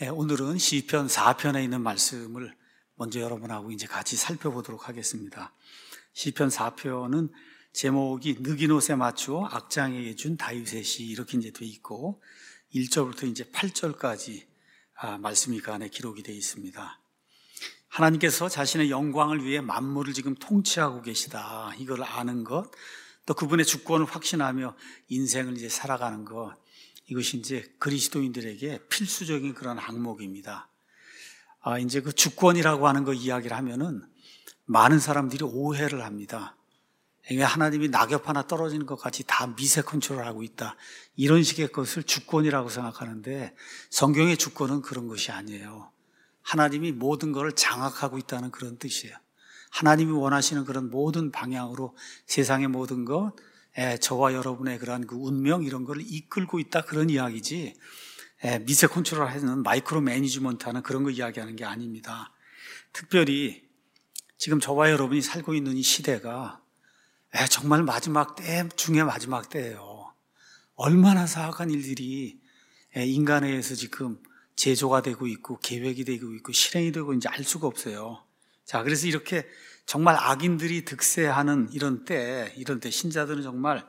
오늘은 시편 4편에 있는 말씀을 먼저 여러분하고 이제 같이 살펴보도록 하겠습니다. 시편 4편은 제목이 느긴 옷에 맞추어 악장에게 준 다윗의 시 이렇게 이제 돼 있고 1절부터 이제 8절까지 말씀이 그 안에 기록이 되어 있습니다. 하나님께서 자신의 영광을 위해 만물을 지금 통치하고 계시다. 이걸 아는 것, 또 그분의 주권을 확신하며 인생을 이제 살아가는 것, 이것이 이제 그리스도인들에게 필수적인 그런 항목입니다. 이제 그 주권이라고 하는 거 이야기를 하면은 많은 사람들이 오해를 합니다. 하나님이 낙엽 하나 떨어지는 것 같이 다 미세 컨트롤하고 있다. 이런 식의 것을 주권이라고 생각하는데 성경의 주권은 그런 것이 아니에요. 하나님이 모든 것을 장악하고 있다는 그런 뜻이에요. 하나님이 원하시는 그런 모든 방향으로 세상의 모든 것, 저와 여러분의 그런 그 운명 이런 걸 이끌고 있다 그런 이야기지 미세 컨트롤하는 마이크로 매니지먼트하는 그런 거 이야기하는 게 아닙니다. 특별히 지금 저와 여러분이 살고 있는 이 시대가 정말 마지막 때 중에 마지막 때예요. 얼마나 사악한 일들이 인간에 의해서 지금 제조가 되고 있고 계획이 되고 있고 실행이 되고 이제 알 수가 없어요. 자, 그래서 이렇게 정말 악인들이 득세하는 이런 때 신자들은 정말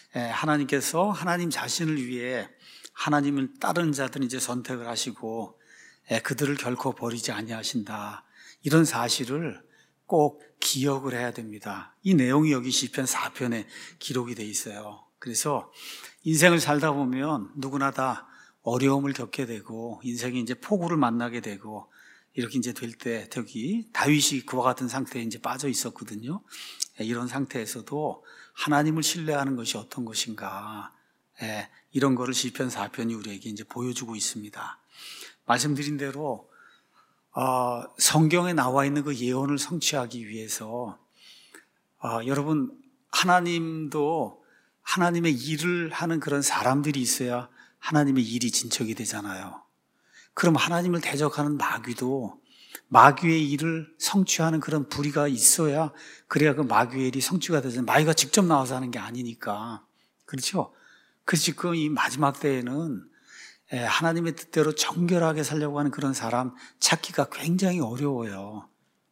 하나님께서 하나님 자신을 위해 하나님을 따르는 자들은 이제 선택을 하시고 그들을 결코 버리지 아니하신다. 이런 사실을 꼭 기억을 해야 됩니다. 이 내용이 여기 시편 4편에 기록이 돼 있어요. 그래서 인생을 살다 보면 누구나 다 어려움을 겪게 되고 인생이 이제 폭우를 만나게 되고 이렇게 이제 될 때 특히 다윗이 그와 같은 상태에 이제 빠져 있었거든요. 이런 상태에서도 하나님을 신뢰하는 것이 어떤 것인가, 이런 거를 시편 4편이 우리에게 이제 보여주고 있습니다. 말씀드린 대로 성경에 나와 있는 그 예언을 성취하기 위해서 여러분 하나님도 하나님의 일을 하는 그런 사람들이 있어야 하나님의 일이 진척이 되잖아요. 그럼 하나님을 대적하는 마귀도 마귀의 일을 성취하는 그런 부리가 있어야 그래야 그 마귀의 일이 성취가 되잖아요. 마귀가 직접 나와서 하는 게 아니니까. 그렇죠? 그래서 지금 이 마지막 때에는 하나님의 뜻대로 정결하게 살려고 하는 그런 사람 찾기가 굉장히 어려워요.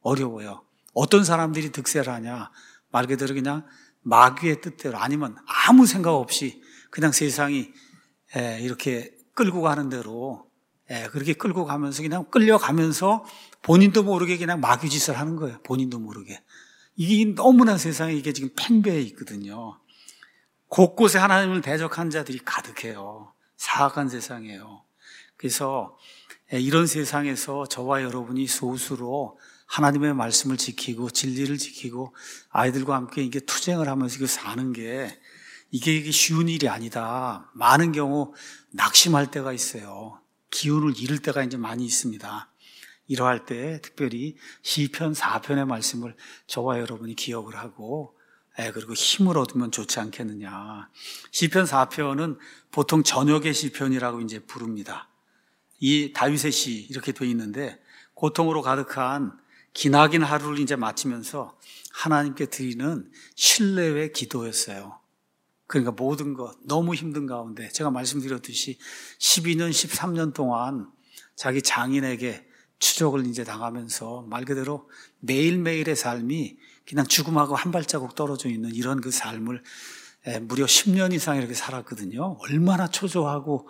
어떤 사람들이 득세를 하냐? 말 그대로 그냥 마귀의 뜻대로 아니면 아무 생각 없이 그냥 세상이 이렇게 끌고 가는 대로 그렇게 끌고 가면서 그냥 끌려가면서 본인도 모르게 그냥 마귀 짓을 하는 거예요. 본인도 모르게. 이게 너무나 세상에 이게 지금 팽배해 있거든요. 곳곳에 하나님을 대적한 자들이 가득해요. 사악한 세상이에요. 그래서 이런 세상에서 저와 여러분이 스스로 하나님의 말씀을 지키고 진리를 지키고 아이들과 함께 이게 투쟁을 하면서 이거 사는 게 이게 쉬운 일이 아니다. 많은 경우 낙심할 때가 있어요. 기운을 잃을 때가 이제 많이 있습니다. 이러할 때 특별히 시편 4편의 말씀을 저와 여러분이 기억을 하고 그리고 힘을 얻으면 좋지 않겠느냐. 시편 4편은 보통 저녁의 시편이라고 이제 부릅니다. 이 다윗의 시 이렇게 되어 있는데 고통으로 가득한 기나긴 하루를 이제 마치면서 하나님께 드리는 신뢰의 기도였어요. 그러니까 모든 것 너무 힘든 가운데 제가 말씀드렸듯이 12년, 13년 동안 자기 장인에게 추적을 이제 당하면서 말 그대로 매일매일의 삶이 그냥 죽음하고 한 발자국 떨어져 있는 이런 그 삶을 무려 10년 이상 이렇게 살았거든요. 얼마나 초조하고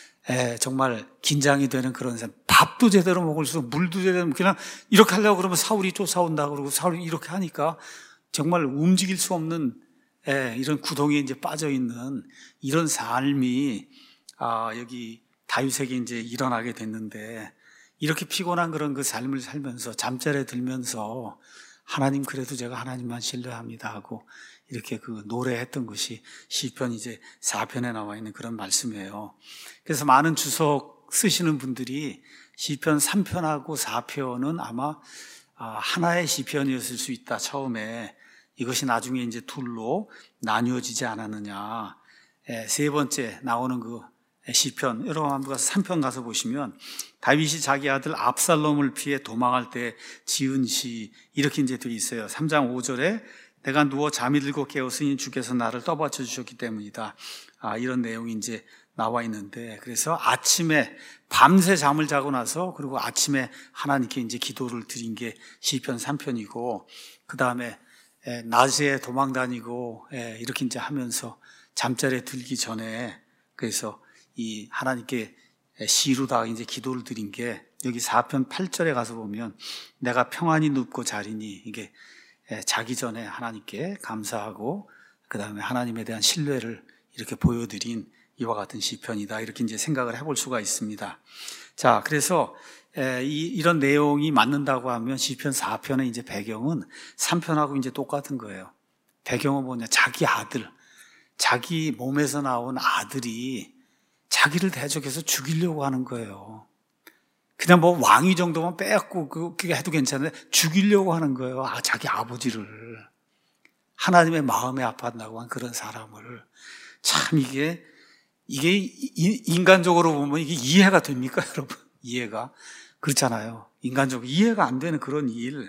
정말 긴장이 되는 그런 삶. 밥도 제대로 먹을 수 없고 물도 제대로 그냥 이렇게 하려고 그러면 사울이 쫓아온다 그러고 사울이 이렇게 하니까 정말 움직일 수 없는 이런 구덩이에 이제 빠져 있는 이런 삶이 여기 다윗에게 이제 일어나게 됐는데 이렇게 피곤한 그런 그 삶을 살면서 잠자리에 들면서 하나님 그래도 제가 하나님만 신뢰합니다 하고 이렇게 그 노래했던 것이 시편 이제 4편에 나와 있는 그런 말씀이에요. 그래서 많은 주석 쓰시는 분들이 시편 3편하고 4편은 아마 하나의 시편이었을 수 있다. 처음에 이것이 나중에 이제 둘로 나뉘어지지 않았느냐. 세 번째 나오는 그 시편, 여러분 한번 가서 3편 가서 보시면 다윗이 자기 아들 압살롬을 피해 도망할 때 지은 시 이렇게 이제 되어 있어요. 3장 5절에 내가 누워 잠이 들고 깨었으니 주께서 나를 떠받쳐 주셨기 때문이다. 이런 내용이 이제 나와 있는데, 그래서 아침에 밤새 잠을 자고 나서 그리고 아침에 하나님께 이제 기도를 드린 게 시편 3편이고, 그 다음에 낮에 도망 다니고 이렇게 이제 하면서 잠자리에 들기 전에 그래서 이 하나님께 시루다가 이제 기도를 드린 게 여기 4편 8절에 가서 보면 내가 평안히 눕고 자리니, 이게 자기 전에 하나님께 감사하고 그 다음에 하나님에 대한 신뢰를 이렇게 보여드린 이와 같은 시편이다, 이렇게 이제 생각을 해볼 수가 있습니다. 자, 그래서 이런 내용이 맞는다고 하면 시편 4편의 이제 배경은 3편하고 이제 똑같은 거예요. 배경은 뭐냐? 자기 아들, 자기 몸에서 나온 아들이 자기를 대적해서 죽이려고 하는 거예요. 그냥 뭐 왕위 정도만 빼앗고 그게 해도 괜찮은데 죽이려고 하는 거예요. 자기 아버지를. 하나님의 마음에 아팠다고 한 그런 사람을. 참 이게 인간적으로 보면 이게 이해가 됩니까, 여러분? 이해가 그렇잖아요. 인간적으로 이해가 안 되는 그런 일.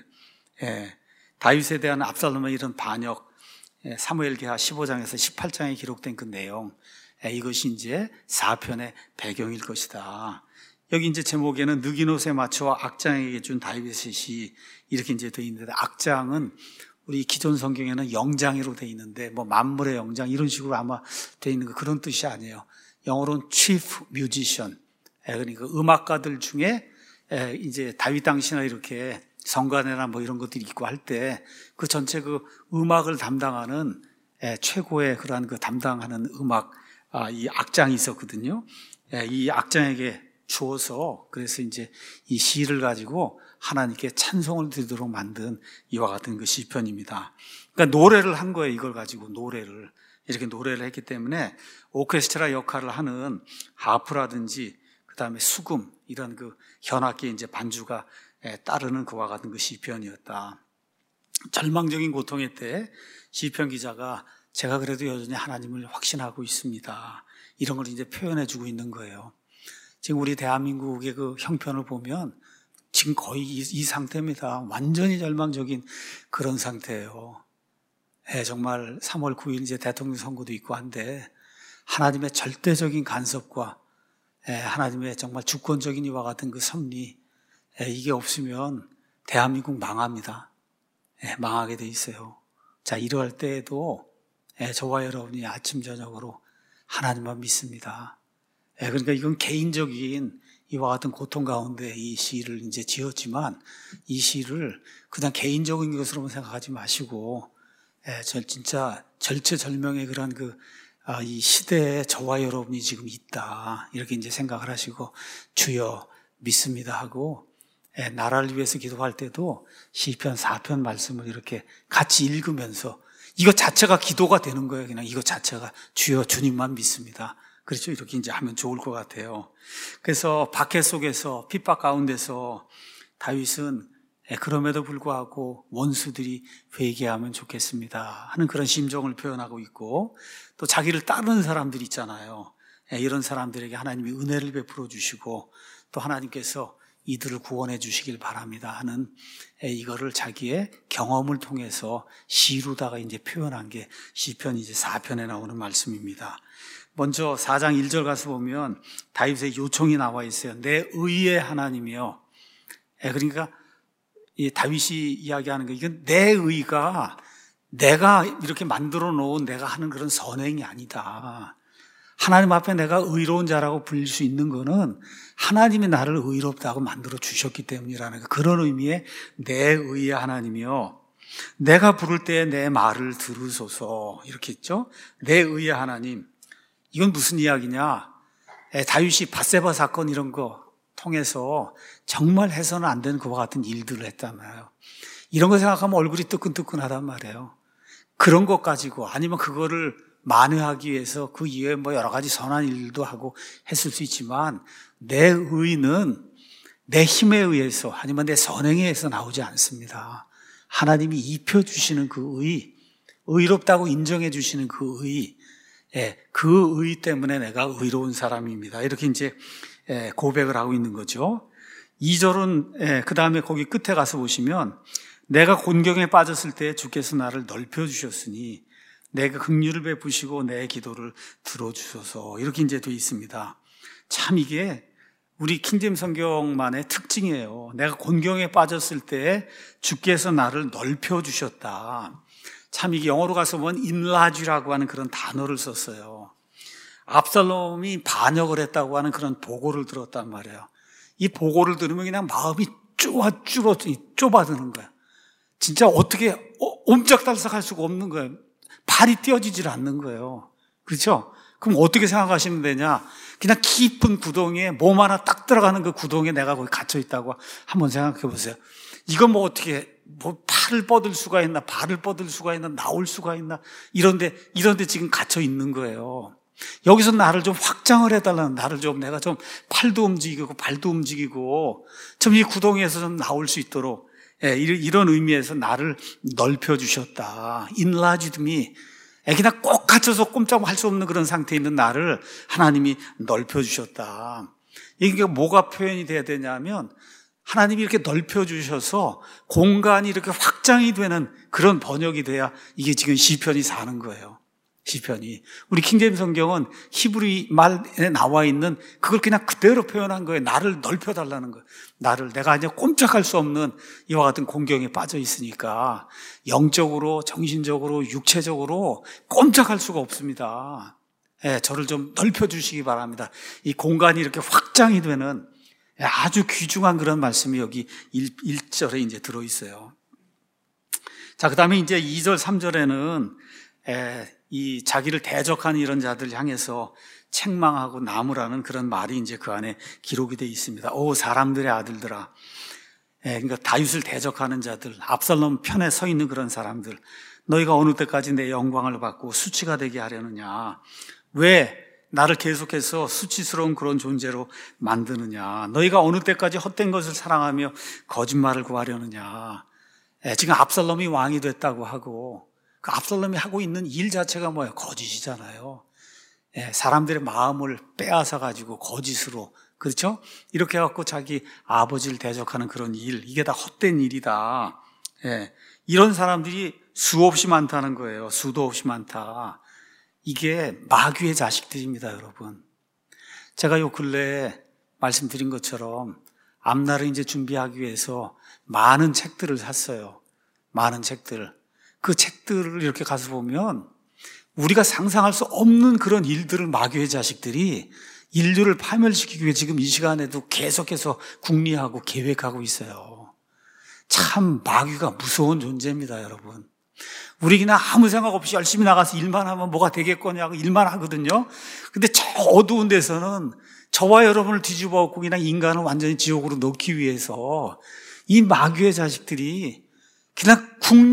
다윗에 대한 압살롬의 이런 반역, 사무엘기하 15장에서 18장에 기록된 그 내용, 이것이 이제 4편의 배경일 것이다. 여기 이제 제목에는 느기노스의 마초와 악장에게 준 다윗의 시, 이렇게 이제 되어 있는데, 악장은 우리 기존 성경에는 영장이로 되어 있는데, 뭐 만물의 영장 이런 식으로 아마 되어 있는 거, 그런 뜻이 아니에요. 영어로는 chief musician. 그러니까 음악가들 중에 이제 다윗 당시나 이렇게 성가대나 뭐 이런 것들이 있고 할 때 그 전체 그 음악을 담당하는 최고의 그러한 그 담당하는 음악, 이 악장이 있었거든요. 이 악장에게 주어서 그래서 이제 이 시를 가지고 하나님께 찬송을 드리도록 만든 이와 같은 그 시편입니다. 그러니까 노래를 한 거예요. 이걸 가지고 이렇게 노래를 했기 때문에 오케스트라 역할을 하는 하프라든지 그 다음에 수금, 이런 그 현악기 이제 반주가 따르는 그와 같은 그 시편이었다. 절망적인 고통의 때 시편 기자가 제가 그래도 여전히 하나님을 확신하고 있습니다, 이런 걸 이제 표현해 주고 있는 거예요. 지금 우리 대한민국의 그 형편을 보면 지금 거의 이 상태입니다. 완전히 절망적인 그런 상태예요. 정말 3월 9일 이제 대통령 선거도 있고 한데 하나님의 절대적인 간섭과 하나님의 정말 주권적인 이와 같은 그 섭리, 이게 없으면 대한민국 망합니다. 망하게 돼 있어요. 자, 이러할 때에도 저와 여러분이 아침 저녁으로 하나님만 믿습니다. 그러니까 이건 개인적인 이와 같은 고통 가운데 이 시를 이제 지었지만, 이 시를 그냥 개인적인 것으로만 생각하지 마시고 진짜 절체절명의 그런 이 시대에 저와 여러분이 지금 있다, 이렇게 이제 생각을 하시고 주여 믿습니다 하고, 나라를 위해서 기도할 때도 시편 4편 말씀을 이렇게 같이 읽으면서 이것 자체가 기도가 되는 거예요. 그냥 이것 자체가 주여 주님만 믿습니다. 그렇죠. 이렇게 이제 하면 좋을 것 같아요. 그래서 박해 속에서 핍박 가운데서 다윗은 그럼에도 불구하고 원수들이 회개하면 좋겠습니다 하는 그런 심정을 표현하고 있고, 또 자기를 따르는 사람들이 있잖아요. 이런 사람들에게 하나님이 은혜를 베풀어 주시고 또 하나님께서 이들을 구원해 주시길 바랍니다 하는 이거를 자기의 경험을 통해서 시루다가 이제 표현한 게 시편 이제 4편에 나오는 말씀입니다. 먼저 4장 1절 가서 보면 다윗의 요청이 나와 있어요. 내 의의 하나님이여. 그러니까 이 다윗이 이야기하는 거, 이건 내 의가 내가 이렇게 만들어 놓은 내가 하는 그런 선행이 아니다. 하나님 앞에 내가 의로운 자라고 불릴 수 있는 거는 하나님이 나를 의롭다고 만들어 주셨기 때문이라는 그런 의미의 내 의의 하나님이요, 내가 부를 때 내 말을 들으소서, 이렇게 했죠. 내 의의 하나님. 이건 무슨 이야기냐? 다윗이 밧세바 사건 이런 거 통해서 정말 해서는 안 되는 그와 같은 일들을 했단 말이에요. 이런 거 생각하면 얼굴이 뜨끈뜨끈하단 말이에요. 그런 것 가지고, 아니면 그거를 만회하기 위해서 그 이외에 뭐 여러 가지 선한 일도 하고 했을 수 있지만, 내 의는 내 힘에 의해서 아니면 내 선행에 의해서 나오지 않습니다. 하나님이 입혀주시는 그 의, 의롭다고 인정해 주시는 그 의, 그 의 때문에 내가 의로운 사람입니다. 이렇게 이제 고백을 하고 있는 거죠. 2절은 그 다음에 거기 끝에 가서 보시면 내가 곤경에 빠졌을 때 주께서 나를 넓혀주셨으니 내가 긍휼을 베푸시고 내 기도를 들어주소서. 이렇게 이제 돼 있습니다. 참 이게 우리 킹제임 성경만의 특징이에요. 내가 곤경에 빠졌을 때 주께서 나를 넓혀주셨다. 참 이게 영어로 가서 보면 enlarge라고 하는 그런 단어를 썼어요. 압살롬이 반역을 했다고 하는 그런 보고를 들었단 말이에요. 이 보고를 들으면 그냥 마음이 좁아드는 거야. 진짜 어떻게 옴짝달싹할 수가 없는 거예요. 발이 띄어지질 않는 거예요. 그렇죠? 그럼 어떻게 생각하시면 되냐? 그냥 깊은 구덩이에 몸 하나 딱 들어가는 그 구덩이에 내가 거기 갇혀 있다고 한번 생각해 보세요. 이건 뭐 어떻게 팔을 뻗을 수가 있나, 발을 뻗을 수가 있나, 나올 수가 있나, 이런데 지금 갇혀 있는 거예요. 여기서 나를 좀 확장을 해달라는, 나를 좀, 내가 좀 팔도 움직이고 발도 움직이고 좀 이 구덩이에서 좀 나올 수 있도록, 이런 의미에서 나를 넓혀주셨다. enlarged me. 그냥 꼭 갇혀서 꼼짝할 수 없는 그런 상태에 있는 나를 하나님이 넓혀주셨다. 이게 뭐가 표현이 돼야 되냐면, 하나님이 이렇게 넓혀주셔서 공간이 이렇게 확장이 되는 그런 번역이 돼야 이게 지금 시편이 사는 거예요. 시편이. 우리 킹제임 성경은 히브리 말에 나와 있는 그걸 그냥 그대로 표현한 거예요. 나를 넓혀달라는 거예요. 내가 이제 꼼짝할 수 없는 이와 같은 공경에 빠져 있으니까 영적으로, 정신적으로, 육체적으로 꼼짝할 수가 없습니다. 저를 좀 넓혀주시기 바랍니다. 이 공간이 이렇게 확장이 되는 아주 귀중한 그런 말씀이 여기 1절에 이제 들어있어요. 자, 그 다음에 이제 2절, 3절에는 이 자기를 대적하는 이런 자들 향해서 책망하고 나무라는 그런 말이 이제 그 안에 기록이 되어 있습니다. 오, 사람들의 아들들아. 그러니까 다윗을 대적하는 자들, 압살롬 편에 서 있는 그런 사람들, 너희가 어느 때까지 내 영광을 받고 수치가 되게 하려느냐? 왜 나를 계속해서 수치스러운 그런 존재로 만드느냐? 너희가 어느 때까지 헛된 것을 사랑하며 거짓말을 구하려느냐? 지금 압살롬이 왕이 됐다고 하고, 그 압살롬이 하고 있는 일 자체가 뭐예요? 거짓이잖아요. 사람들의 마음을 빼앗아 가지고 거짓으로, 그렇죠? 이렇게 해갖고 자기 아버지를 대적하는 그런 일, 이게 다 헛된 일이다. 이런 사람들이 수없이 많다는 거예요. 수도 없이 많다. 이게 마귀의 자식들입니다, 여러분. 제가 요 근래에 말씀드린 것처럼 앞날을 이제 준비하기 위해서 많은 책들을 샀어요. 많은 책들. 그 책들을 이렇게 가서 보면 우리가 상상할 수 없는 그런 일들을 마귀의 자식들이 인류를 파멸시키기 위해 지금 이 시간에도 계속해서 궁리하고 계획하고 있어요. 참 마귀가 무서운 존재입니다, 여러분. 우리 그냥 아무 생각 없이 열심히 나가서 일만 하면 뭐가 되겠거냐고 일만 하거든요. 근데 저 어두운 데서는 저와 여러분을 뒤집어 엎고 그냥 인간을 완전히 지옥으로 넣기 위해서 이 마귀의 자식들이 그냥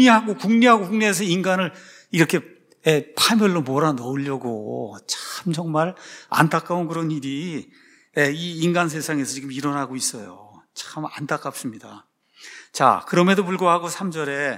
궁리해서 인간을 이렇게 파멸로 몰아넣으려고 참 정말 안타까운 그런 일이 이 인간 세상에서 지금 일어나고 있어요. 참 안타깝습니다. 자, 그럼에도 불구하고 3절에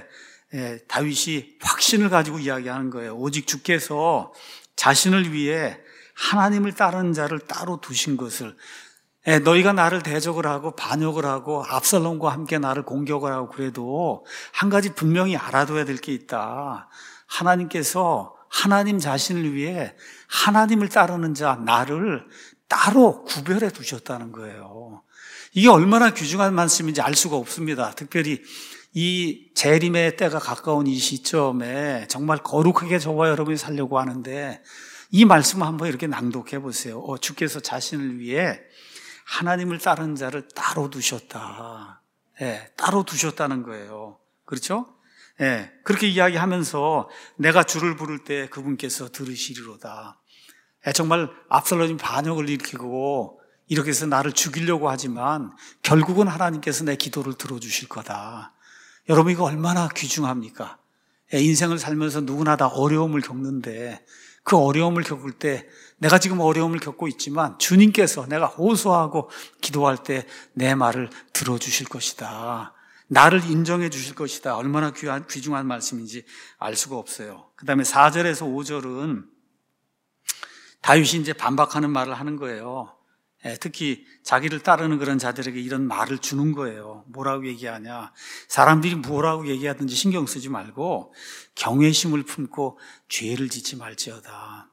다윗이 확신을 가지고 이야기하는 거예요. 오직 주께서 자신을 위해 하나님을 따르는 자를 따로 두신 것을, 너희가 나를 대적을 하고 반역을 하고 압살롬과 함께 나를 공격을 하고 그래도 한 가지 분명히 알아둬야 될 게 있다. 하나님께서 하나님 자신을 위해 하나님을 따르는 자 나를 따로 구별해 두셨다는 거예요. 이게 얼마나 귀중한 말씀인지 알 수가 없습니다. 특별히 이 재림의 때가 가까운 이 시점에 정말 거룩하게 저와 여러분이 살려고 하는데 이 말씀을 한번 이렇게 낭독해 보세요. 주께서 자신을 위해 하나님을 따르는 자를 따로 두셨다. 따로 두셨다는 거예요. 그렇죠? 그렇게 이야기하면서 내가 주를 부를 때 그분께서 들으시리로다. 정말 압살롬이 반역을 일으키고 이렇게 해서 나를 죽이려고 하지만 결국은 하나님께서 내 기도를 들어주실 거다. 여러분 이거 얼마나 귀중합니까? 인생을 살면서 누구나 다 어려움을 겪는데 그 어려움을 겪을 때 내가 지금 어려움을 겪고 있지만 주님께서 내가 호소하고 기도할 때 내 말을 들어주실 것이다. 나를 인정해 주실 것이다. 얼마나 귀중한 말씀인지 알 수가 없어요. 그 다음에 4절에서 5절은 다윗이 이제 반박하는 말을 하는 거예요. 특히 자기를 따르는 그런 자들에게 이런 말을 주는 거예요. 뭐라고 얘기하냐. 사람들이 뭐라고 얘기하든지 신경 쓰지 말고 경외심을 품고 죄를 짓지 말지어다.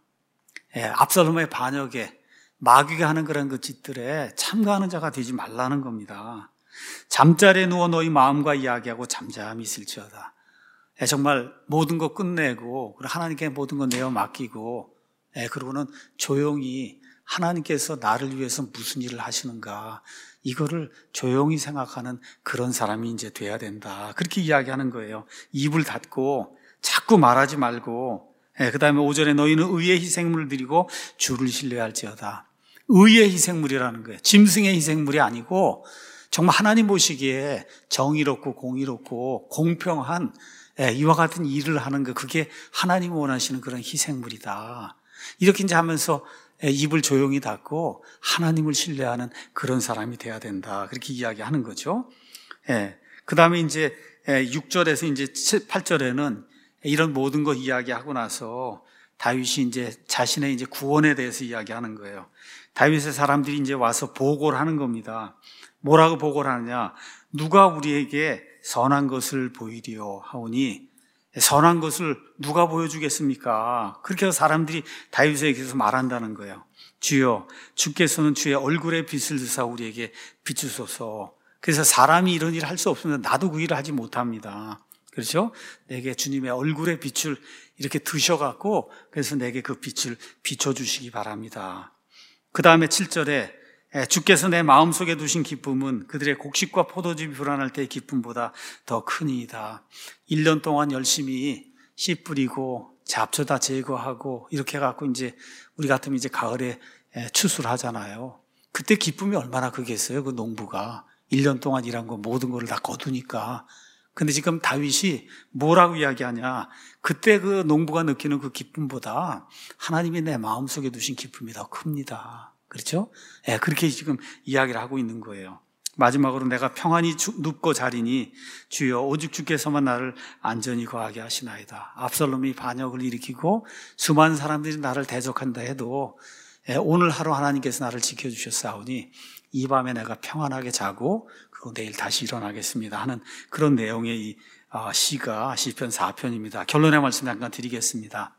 압살롬의 반역에 마귀가 하는 그런 그 짓들에 참가하는 자가 되지 말라는 겁니다. 잠자리에 누워 너희 마음과 이야기하고 잠잠히 있을지어다. 정말 모든 거 끝내고 하나님께 모든 거 내어 맡기고 그러고는 조용히 하나님께서 나를 위해서 무슨 일을 하시는가 이거를 조용히 생각하는 그런 사람이 이제 돼야 된다. 그렇게 이야기하는 거예요. 입을 닫고 자꾸 말하지 말고 그 다음에 5절에 너희는 의의 희생물을 드리고 주를 신뢰할지어다. 의의 희생물이라는 거예요. 짐승의 희생물이 아니고 정말 하나님 보시기에 정의롭고 공의롭고 공평한 이와 같은 일을 하는 거, 그게 하나님이 원하시는 그런 희생물이다. 이렇게 이제 하면서 입을 조용히 닫고 하나님을 신뢰하는 그런 사람이 돼야 된다. 그렇게 이야기하는 거죠. 그 다음에 이제 6절에서 이제 8절에는 이런 모든 거 이야기하고 나서 다윗이 이제 자신의 이제 구원에 대해서 이야기하는 거예요. 다윗의 사람들이 이제 와서 보고를 하는 겁니다. 뭐라고 보고를 하느냐? 누가 우리에게 선한 것을 보이리요 하오니 선한 것을 누가 보여주겠습니까? 그렇게 해서 사람들이 다윗에게서 말한다는 거예요. 주여, 주께서는 주의 얼굴에 빛을 드사 우리에게 비추소서. 그래서 사람이 이런 일을 할 수 없으면 나도 그 일을 하지 못합니다. 그렇죠? 내게 주님의 얼굴에 빛을 이렇게 드셔갖고 그래서 내게 그 빛을 비춰주시기 바랍니다. 그 다음에 7절에 주께서 내 마음속에 두신 기쁨은 그들의 곡식과 포도즙이 불어날 때의 기쁨보다 더 크니이다. 1년 동안 열심히 씨 뿌리고 잡초 다 제거하고 이렇게 해갖고 이제 우리 같으면 이제 가을에 추수를 하잖아요. 그때 기쁨이 얼마나 크겠어요, 그 농부가. 1년 동안 일한 거 모든 거를 다 거두니까. 근데 지금 다윗이 뭐라고 이야기하냐. 그때 그 농부가 느끼는 그 기쁨보다 하나님이 내 마음속에 두신 기쁨이 더 큽니다. 그렇죠? 그렇게 지금 이야기를 하고 있는 거예요. 마지막으로 내가 평안히 눕고 자리니 주여 오직 주께서만 나를 안전히 거하게 하시나이다. 압살롬이 반역을 일으키고 수많은 사람들이 나를 대적한다 해도 오늘 하루 하나님께서 나를 지켜주셨사오니 이 밤에 내가 평안하게 자고 그리고 내일 다시 일어나겠습니다 하는 그런 내용의 이 시가 시편 4편입니다. 결론의 말씀 잠깐 드리겠습니다.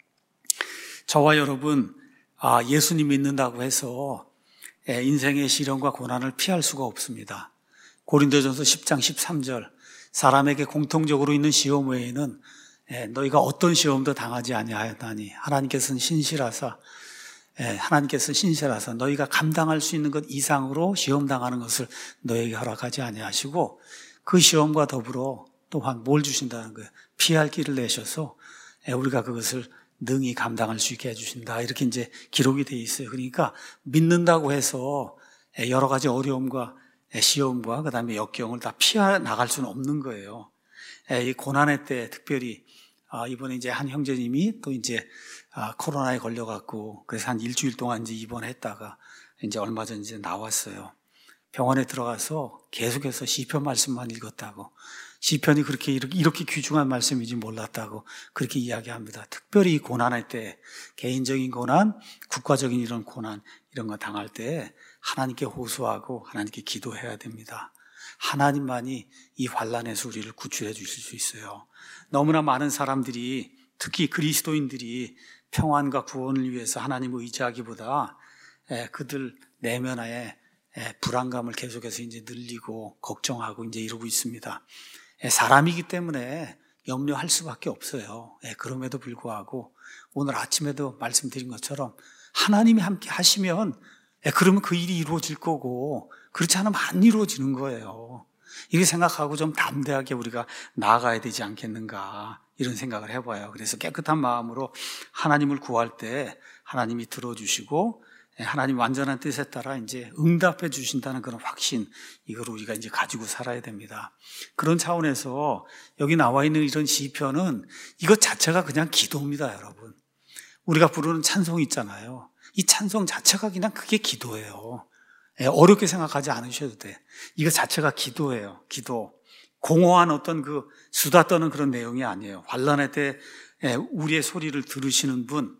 저와 여러분 예수님 믿는다고 해서 인생의 시련과 고난을 피할 수가 없습니다. 고린도전서 10장 13절 사람에게 공통적으로 있는 시험 외에는 너희가 어떤 시험도 당하지 아니하였나니 하나님께서는 신실하사 너희가 감당할 수 있는 것 이상으로 시험 당하는 것을 너희에게 허락하지 아니하시고 그 시험과 더불어 또한 뭘 주신다는 거예요. 피할 길을 내셔서 우리가 그것을 능히 감당할 수 있게 해주신다. 이렇게 이제 기록이 되어 있어요. 그러니까 믿는다고 해서 여러 가지 어려움과 시험과 그 다음에 역경을 다 피해 나갈 수는 없는 거예요. 이 고난의 때 특별히 이번에 이제 한 형제님이 또 이제 코로나에 걸려갖고 그래서 한 일주일 동안 이제 입원했다가 이제 얼마 전 이제 나왔어요. 병원에 들어가서 계속해서 시편 말씀만 읽었다고. 시편이 그렇게 이렇게 귀중한 말씀인지 몰랐다고 그렇게 이야기합니다. 특별히 고난할 때 개인적인 고난, 국가적인 이런 고난 이런 거 당할 때 하나님께 호소하고 하나님께 기도해야 됩니다. 하나님만이 이 환난에서 우리를 구출해 주실 수 있어요. 너무나 많은 사람들이 특히 그리스도인들이 평안과 구원을 위해서 하나님을 의지하기보다 그들 내면에 불안감을 계속해서 이제 늘리고 걱정하고 이제 이러고 있습니다. 사람이기 때문에 염려할 수밖에 없어요. 그럼에도 불구하고 오늘 아침에도 말씀드린 것처럼 하나님이 함께 하시면 그러면 그 일이 이루어질 거고 그렇지 않으면 안 이루어지는 거예요. 이렇게 생각하고 좀 담대하게 우리가 나아가야 되지 않겠는가 이런 생각을 해봐요. 그래서 깨끗한 마음으로 하나님을 구할 때 하나님이 들어주시고 하나님 완전한 뜻에 따라 이제 응답해 주신다는 그런 확신, 이걸 우리가 이제 가지고 살아야 됩니다. 그런 차원에서 여기 나와 있는 이런 시편은 이것 자체가 그냥 기도입니다, 여러분. 우리가 부르는 찬송 있잖아요. 이 찬송 자체가 그냥 그게 기도예요. 어렵게 생각하지 않으셔도 돼. 이거 자체가 기도예요, 기도. 공허한 어떤 그 수다 떠는 그런 내용이 아니에요. 환난의 때 우리의 소리를 들으시는 분,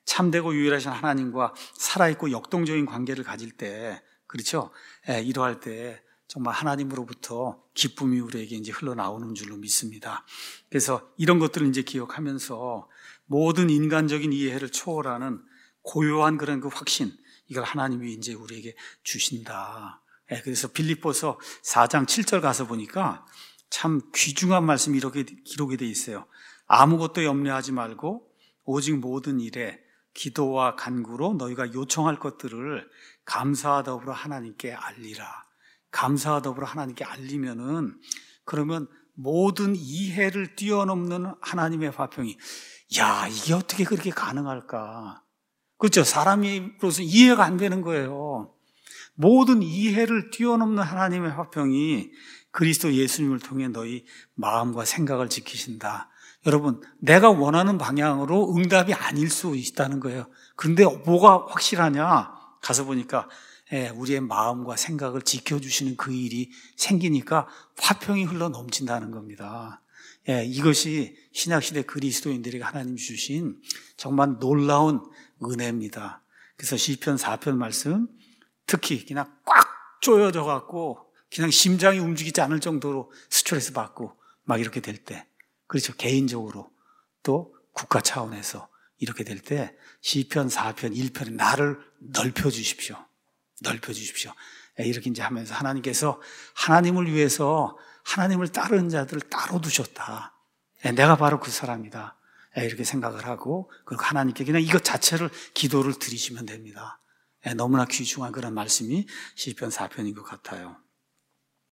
참되고 유일하신 하나님과 살아있고 역동적인 관계를 가질 때, 그렇죠? 이러할 때 정말 하나님으로부터 기쁨이 우리에게 이제 흘러나오는 줄로 믿습니다. 그래서 이런 것들을 이제 기억하면서 모든 인간적인 이해를 초월하는 고요한 그런 그 확신, 이걸 하나님이 이제 우리에게 주신다. 그래서 빌립보서 4장 7절 가서 보니까 참 귀중한 말씀이 이렇게 기록이 되어 있어요. 아무것도 염려하지 말고 오직 모든 일에 기도와 간구로 너희가 요청할 것들을 감사와 더불어 하나님께 알리라. 감사와 더불어 하나님께 알리면은, 그러면 모든 이해를 뛰어넘는 하나님의 화평이, 야, 이게 어떻게 그렇게 가능할까? 그렇죠. 사람으로서 이해가 안 되는 거예요. 모든 이해를 뛰어넘는 하나님의 화평이 그리스도 예수님을 통해 너희 마음과 생각을 지키신다. 여러분, 내가 원하는 방향으로 응답이 아닐 수 있다는 거예요. 그런데 뭐가 확실하냐? 가서 보니까 우리의 마음과 생각을 지켜주시는 그 일이 생기니까 화평이 흘러 넘친다는 겁니다. 이것이 신약시대 그리스도인들에게 하나님 주신 정말 놀라운 은혜입니다. 그래서 시편 4편 말씀, 특히 그냥 꽉 조여져 갖고 그냥 심장이 움직이지 않을 정도로 스트레스 받고 막 이렇게 될 때, 그렇죠. 개인적으로 또 국가 차원에서 이렇게 될 때 시편 4편 1편에 나를 넓혀 주십시오. 넓혀 주십시오. 이렇게 이제 하면서 하나님께서 하나님을 위해서 하나님을 따르는 자들을 따로 두셨다. 내가 바로 그 사람이다. 이렇게 생각을 하고, 그리고 하나님께 그냥 이것 자체를 기도를 드리시면 됩니다. 너무나 귀중한 그런 말씀이 시편 4편인 것 같아요.